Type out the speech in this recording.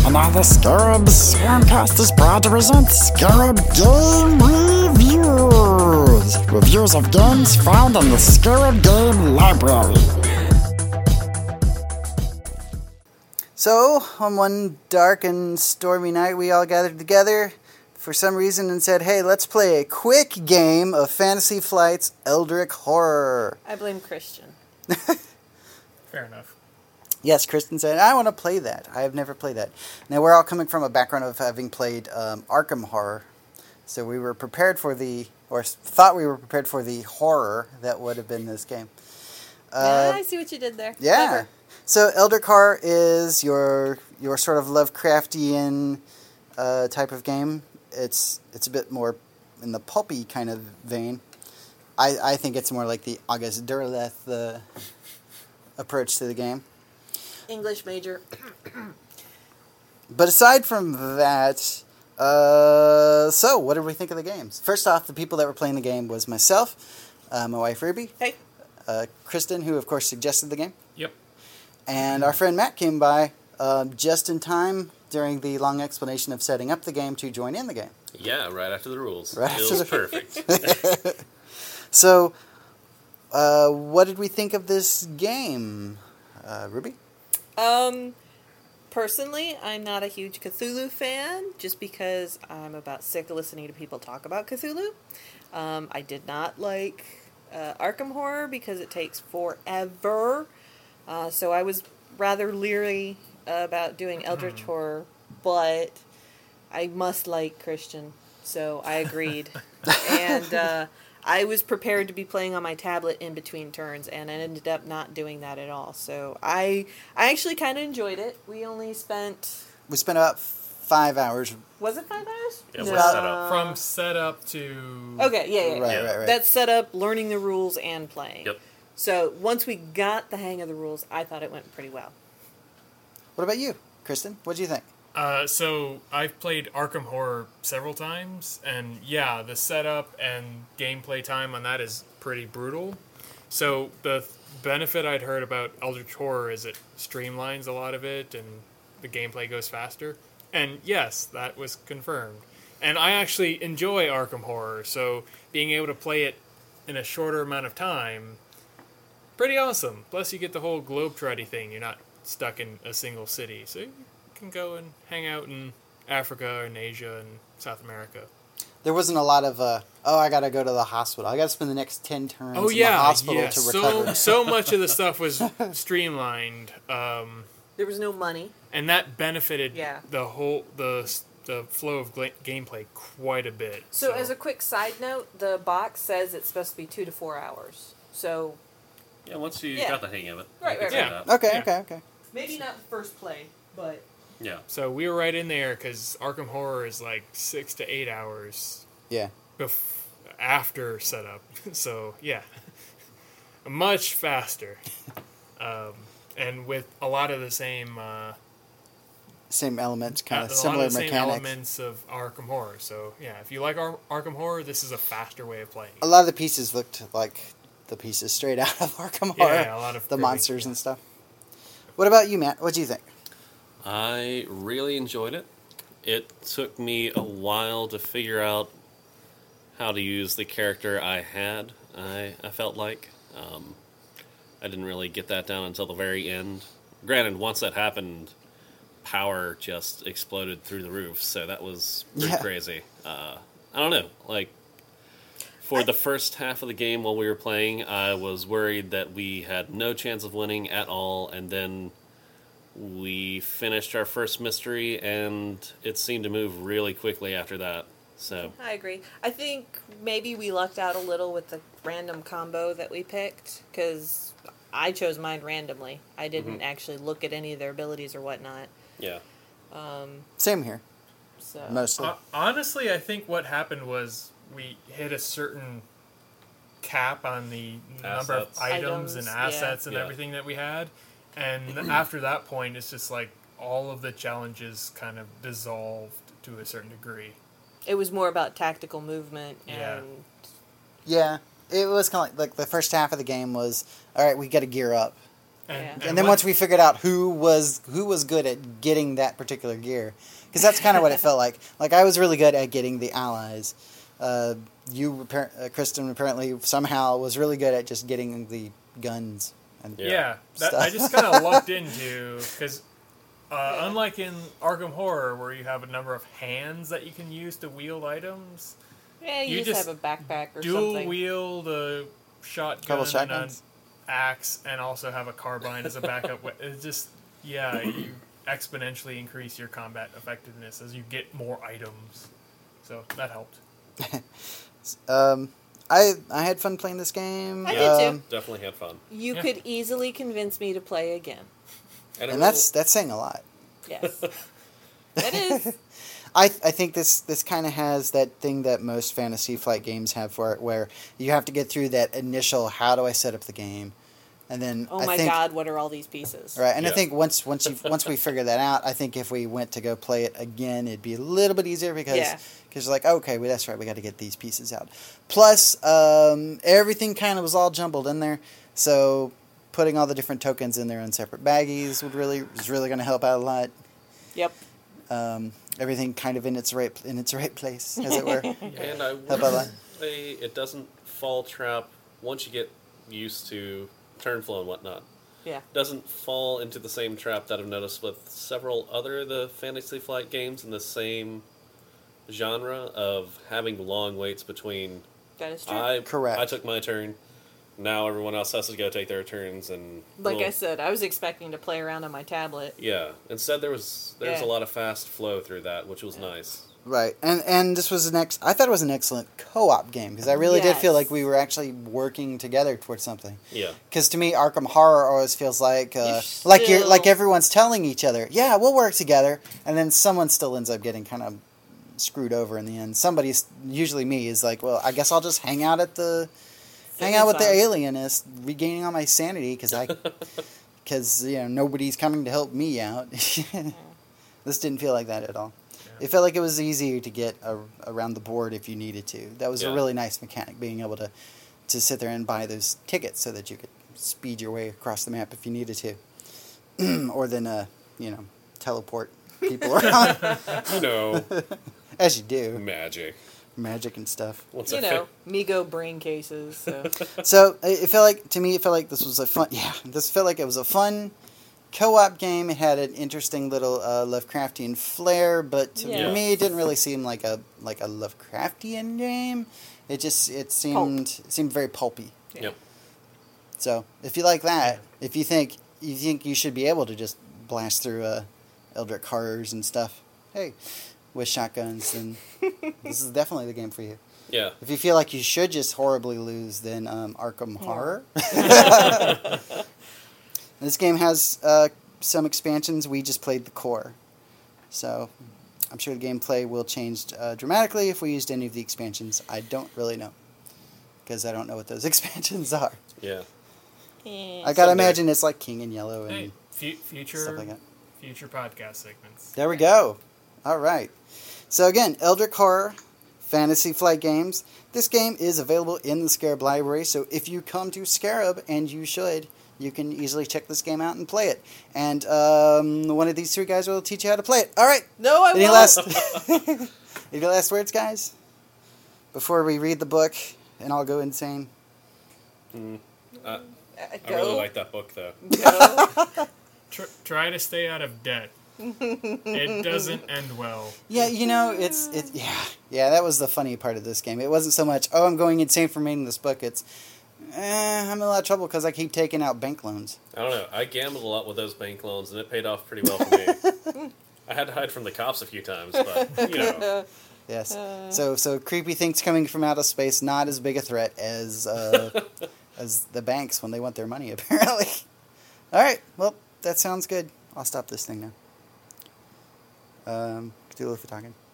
And now the Scarabs Swarmcast is proud to present Scarab Game Reviews! Reviews of games found in the Scarab Game Library. So, on one dark and stormy night, we all gathered together for some reason and said, hey, let's play a quick game of Fantasy Flight's Eldritch Horror. I blame Christian. Fair enough. Yes, Kristen said, I want to play that. I have never played that. Now, we're all coming from a background of having played Arkham Horror. So we were prepared for or thought we were prepared for the horror that would have been this game. I see what you did there. Yeah. Clever. So Eldritch Horror is your sort of Lovecraftian type of game. It's a bit more in the pulpy kind of vein. I think it's more like the August Derleth approach to the game. English major. But aside from that, so what did we think of the games? First off, the people that were playing the game was myself, my wife Ruby, Hey. Kristen, who of course suggested the game, Yep. and our friend Matt came by just in time during the long explanation of setting up the game to join in the game. Yeah, right after the rules. Right it after was the- perfect. So, what did we think of this game, Ruby? Personally, I'm not a huge Cthulhu fan, just because I'm about sick of listening to people talk about Cthulhu. I did not like Arkham Horror because it takes forever. So I was rather leery about doing Eldritch Horror, but I must like Christian, so I agreed. And I was prepared to be playing on my tablet in between turns, and I ended up not doing that at all. So I actually kind of enjoyed it. We spent about 5 hours. Was it 5 hours? Yeah, No. we're set up. From setup to... Okay, yeah. Right. That's set up, learning the rules, and playing. Yep. So once we got the hang of the rules, I thought it went pretty well. What about you, Kristen? What do you think? So I've played Arkham Horror several times, and yeah, the setup and gameplay time on that is pretty brutal. So the benefit I'd heard about Eldritch Horror is it streamlines a lot of it, and the gameplay goes faster. And yes, that was confirmed. And I actually enjoy Arkham Horror, so being able to play it in a shorter amount of time, pretty awesome. Plus you get the whole globetrotting thing. You're not stuck in a single city, so you can go and hang out in Africa and Asia and South America. There wasn't a lot of, I gotta go to the hospital. I gotta spend the next 10 turns in the hospital to recover. So much of the stuff was streamlined. There was no money. And that benefited Yeah. the flow of gameplay quite a bit. So as a quick side note, the box says it's supposed to be 2 to 4 hours. So Yeah, once you Yeah. got the hang of it. Right, you can right, set right. up. Okay. maybe not the first play, but Yeah. So we were right in there because Arkham Horror is like 6 to 8 hours Yeah. after setup. So yeah, much faster, and with a lot of the same Same elements, kind of a similar lot of the same mechanics. elements of Arkham Horror. So yeah, if you like Arkham Horror, this is a faster way of playing. A lot of the pieces looked like the pieces straight out of Arkham Horror. Yeah, a lot of the really- monsters and stuff. What about you, Matt? What do you think? I really enjoyed it. It took me a while to figure out how to use the character I had, I felt like. I didn't really get that down until the very end. Granted, once that happened, power just exploded through the roof, so that was pretty crazy. I don't know, like, for the first half of the game while we were playing, I was worried that we had no chance of winning at all, and then we finished our first mystery, and it seemed to move really quickly after that. So I agree. I think maybe we lucked out a little with the random combo that we picked, because I chose mine randomly. I didn't actually look at any of their abilities or whatnot. yeah, Same here, So mostly. Honestly, I think what happened was we hit a certain cap on the number of Assets. items and Items, yeah. assets and Yeah. everything that we had. And after that point, it's just like all of the challenges kind of dissolved to a certain degree. it was more about tactical movement Yeah. and Yeah, it was kind of like the first half of the game was, all right, we got to gear up. And then once we figured out who was good at getting that particular gear, because that's kind of what it felt like. Like I was really good at getting the allies. Kristen apparently somehow was really good at just getting the guns. And that I just kind of lucked into, because unlike in Arkham Horror, where you have a number of hands that you can use to wield items, Yeah, you just have a backpack or dual something. wield a shotgun and an axe, and also have a carbine as a backup. It's just, you exponentially increase your combat effectiveness as you get more items. So that helped. I had fun playing this game. I did too. Definitely had fun. You could easily convince me to play again. And that's saying a lot. Yes. It is. I think this kind of has that thing that most Fantasy Flight games have for it, where you have to get through that initial, how do I set up the game? And then oh my God, what are all these pieces? Right, and I think once we figure that out, I think if we went to go play it again, it'd be a little bit easier because you're like, okay, well, that's right, we got to get these pieces out. Plus, everything kind of was all jumbled in there, so putting all the different tokens in there in separate baggies is really going to help out a lot. Yep. Everything kind of in its right place, as it were. And I would say it doesn't fall trap once you get used to turn flow and whatnot. Yeah. Doesn't fall into the same trap that I've noticed with several other the Fantasy Flight games in the same genre of having long waits between. That is true. Correct. I took my turn. Now everyone else has to go take their turns, and I said, I was expecting to play around on my tablet. Yeah. Instead, there's a lot of fast flow through that, which was nice. Right, and this was I thought it was an excellent co-op game, because I really did feel like we were actually working together towards something. Yeah. Because to me, Arkham Horror always feels like like everyone's telling each other, yeah, we'll work together, and then someone still ends up getting kind of screwed over in the end. Somebody's, usually me, is like, well, I guess I'll just hang out with the alienist, regaining all my sanity, because nobody's coming to help me out. This didn't feel like that at all. It felt like it was easier to get around the board if you needed to. That was a really nice mechanic, being able to sit there and buy those tickets so that you could speed your way across the map if you needed to. Or then, teleport people around. As you do. Magic and stuff. Mego brain cases. So, so it felt like this was a fun. Yeah, this felt like it was a fun co-op game. It had an interesting little Lovecraftian flair, but to me, it didn't really seem like a Lovecraftian game. It seemed very pulpy. Yeah. Yep. So if you like that, if you think you should be able to just blast through Eldritch horrors and stuff, hey, with shotguns, then this is definitely the game for you. Yeah. If you feel like you should just horribly lose, then Arkham Horror. This game has some expansions. We just played the core. So I'm sure the gameplay will change dramatically if we used any of the expansions. I don't really know, because I don't know what those expansions are. Yeah. I gotta imagine it's like King in Yellow and future stuff like that. Future podcast segments. There we go. All right. So again, Eldritch Horror, Fantasy Flight Games. This game is available in the Scarab library, so if you come to Scarab, and you should, you can easily check this game out and play it. And one of these three guys will teach you how to play it. All right. No, I won't. Any last words, guys? Before we read the book and I'll go insane. I really like that book, though. Go. Try to stay out of debt. It doesn't end well. Yeah, that was the funny part of this game. It wasn't so much, I'm going insane for reading this book. It's, I'm in a lot of trouble because I keep taking out bank loans. I don't know. I gambled a lot with those bank loans, and it paid off pretty well for me. I had to hide from the cops a few times, but, Yes. So creepy things coming from outer space, not as big a threat as as the banks when they want their money, apparently. All right. Well, that sounds good. I'll stop this thing now. Cthulhu for talking.